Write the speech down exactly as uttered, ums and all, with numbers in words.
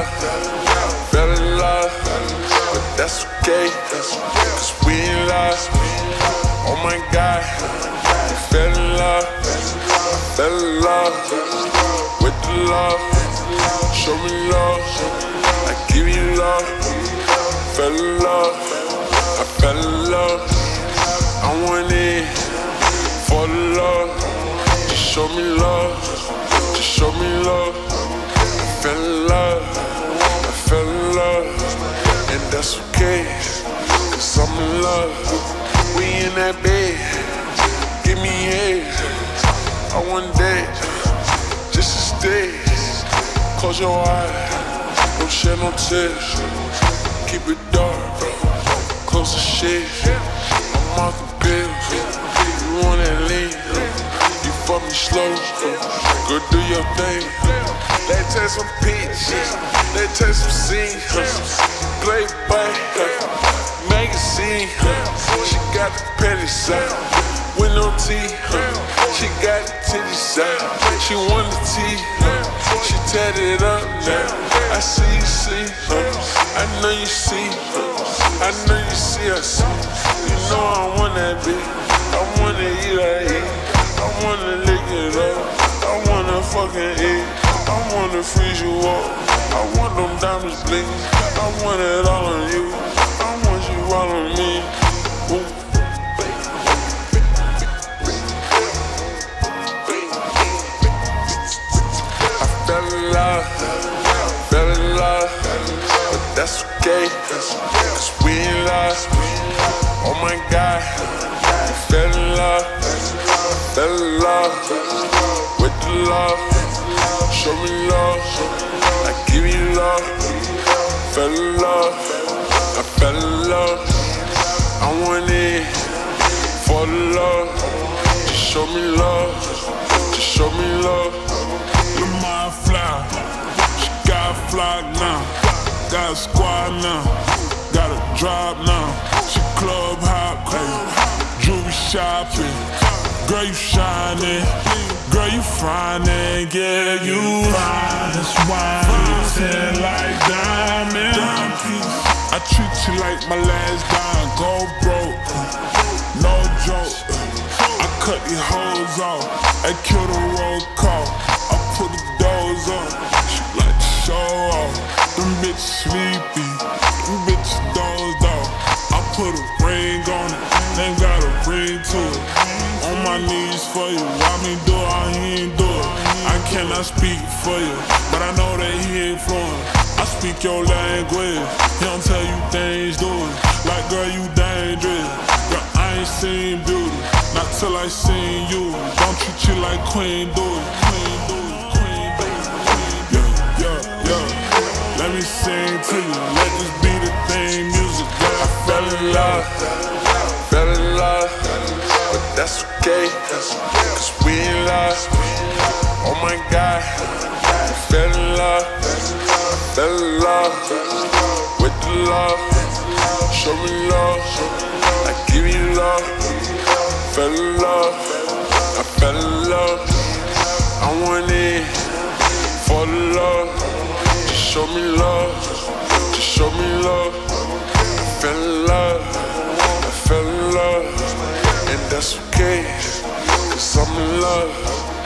love, fell in love, but that's okay, cause we in love. Oh my God, we fell in love, fell in love, with the love. Show me love, I give you love. Fell in love, I fell in love. I went in for the love. Just show me love, just show me love. I fell in love, I fell in love, and that's okay, cause I'm in love. We in that bed, give me head. I want that, just to stay. Close your eyes, don't shed no tears. Keep it dark, close the shade. I'm off the pills, you want that lean. You fuck me slow, go do your thing. Let's take some pictures, let's take some scenes. Playboy, magazine. She got the panties out, with no tea. She got the titties out, she want the tea. She tatted up now, I see you see. I know you see, I know you see us. You know I want that bitch, I wanna eat her eat. I wanna lick it up, I wanna fucking eat. I wanna freeze you up, I want them diamonds bling. I want it all on you, I want you all on me. Ooh. I fell in love, fell in love, but that's okay, cause we in love. Oh my God, we fell in love, fell in love, with the love. Show me love, I give you love. Fell in love, I fell in love. I went in for the love. Just show me love, just show me love. Look my fly, she got a fly now. Got a squad now, got a drop now. She club hop, hey, jewelry shopping. Girl, you shining, girl, you fine, and yeah, you fine. That's why I'm ten like diamond. I treat you like my last dime, go broke, no joke. I cut these hoes off, I kill the roll call. I put the doors on, she like to show off. Them bitches sleepy, them bitches dozed off. I put a ring on it, they got a ring to it. On my knees for you, why me do it, how he ain't do it. I cannot speak for you, but I know that he ain't fluent. I speak your language, he don't tell you things, do it. Like girl, you dangerous, girl, I ain't seen beauty, not till I seen you. Don't treat you like queen, do it, queen, do it, queen, do it, queen. Yeah, yeah, yeah, let me sing to you, let this be the theme music, girl. I fell in love, fell in love, but that's okay, cause we in love. Oh my God, we fell in love, fell in love, with the love. Show me love, I give you love. Fell in love, I fell in love. I went in for the love. Just show me love, just show me love. I fell in love, I fell in love, and that's okay, cause I'm in love.